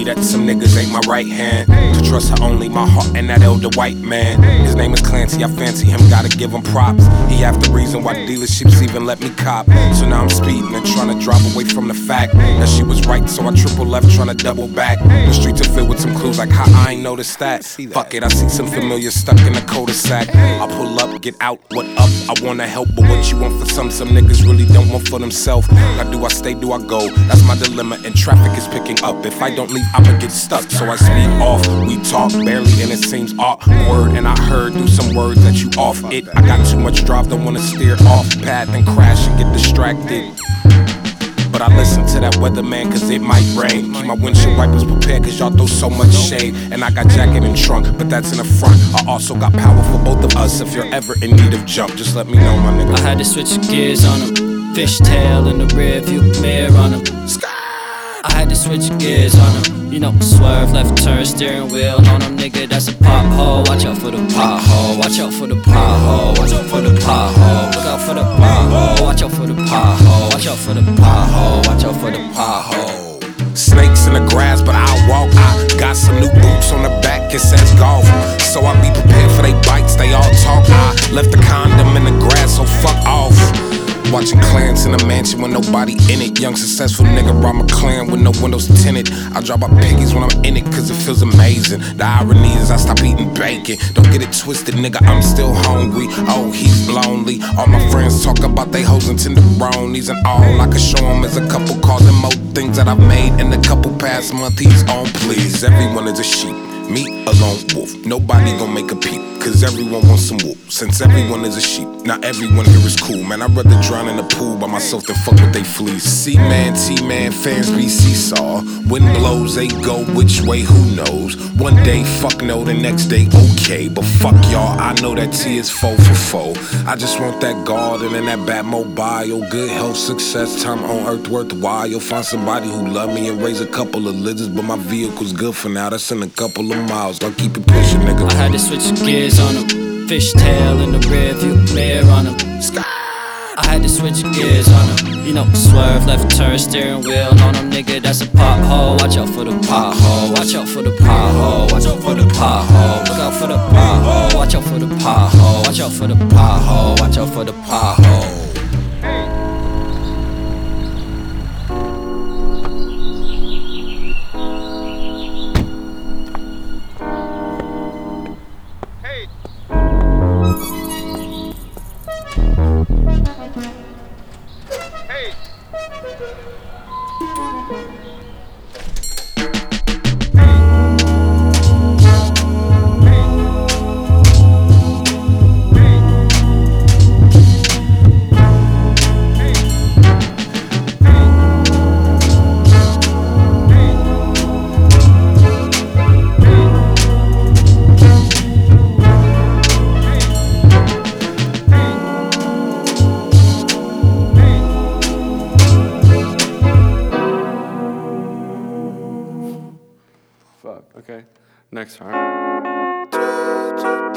me that some niggas ain't my right hand. To trust her only my heart and that elder white man. His name is Clancy, I fancy him, gotta give him props. He half the reason why dealerships even let me cop. So now I'm speeding and trying to drive away from the fact that she was right, so I triple left trying to double back. The streets are filled with some clues like how I ain't noticed that. Fuck it, I see some familiar stuck in the cul-de-sac. I pull up, get out, what up? I wanna help, but what you want for some niggas really don't want for themselves. Now do I stay, do I go? That's my dilemma, and traffic is picking up. If I don't leave, I'ma get stuck. So I speak off, we talk barely, and it seems awkward. And I heard through some words that you off it. I got too much drive, don't wanna steer off path and crash and get distracted. But I listen to that weatherman cause it might rain. Keep my windshield wipers prepared cause y'all throw so much shade. And I got jacket and trunk, but that's in the front. I also got power for both of us. If you're ever in need of jump, just let me know, my nigga. I had to switch gears on him. Fishtail in the rear view mirror on him. I had to switch gears on him. You know, swerve, left turn, steering wheel on him, nigga, that's a pothole. Watch out for the pothole, watch out for the pothole, watch out for the pothole, look out for the pothole, watch out for the pothole, watch out for the pothole, watch out for the pothole. Snakes in the grass, but I'll walk. I got some new boots on the back, it says golf. So I be prepared for they bites, they all talk. I left the condom in the grass, so fuck off. Watching clans in a mansion with nobody in it. Young successful nigga rob my clan with no windows tinted. I drop my piggies when I'm in it cause it feels amazing. The irony is I stop eating bacon. Don't get it twisted, nigga, I'm still hungry. Oh, he's lonely. All my friends talk about they hoes and tenderonis. And all I can show them is a couple cars and more things that I've made in a couple past months. He's on please. Everyone is a sheep, me a lone wolf. Nobody gon' make a peep cause everyone wants some whoop. Since everyone is a sheep, not everyone here is cool. Man, I'd rather drown in the pool by myself than fuck with they fleas. C-man, T-man, fans be seesaw. Wind blows, they go which way, who knows. One day, fuck no, the next day, okay. But fuck y'all, I know that T is 4 for 4. I just want that garden and that Batmobile. Good health, success, time on earth worthwhile. You'll find somebody who love me and raise a couple of lizards. But my vehicle's good for now, that's in a couple of miles. I'll keep it pushing, nigga. I had to switch gears on him. Fishtail in the rear view mirror on him. I had to switch gears on him. You know, swerve, left turn, steering wheel on him, nigga, that's a pothole. Watch out for the pothole, watch out for the pothole, watch out for the pothole, look out for the pothole, watch out for the pothole, watch out for the pothole, watch out for the pothole. Fuck, okay. Next time.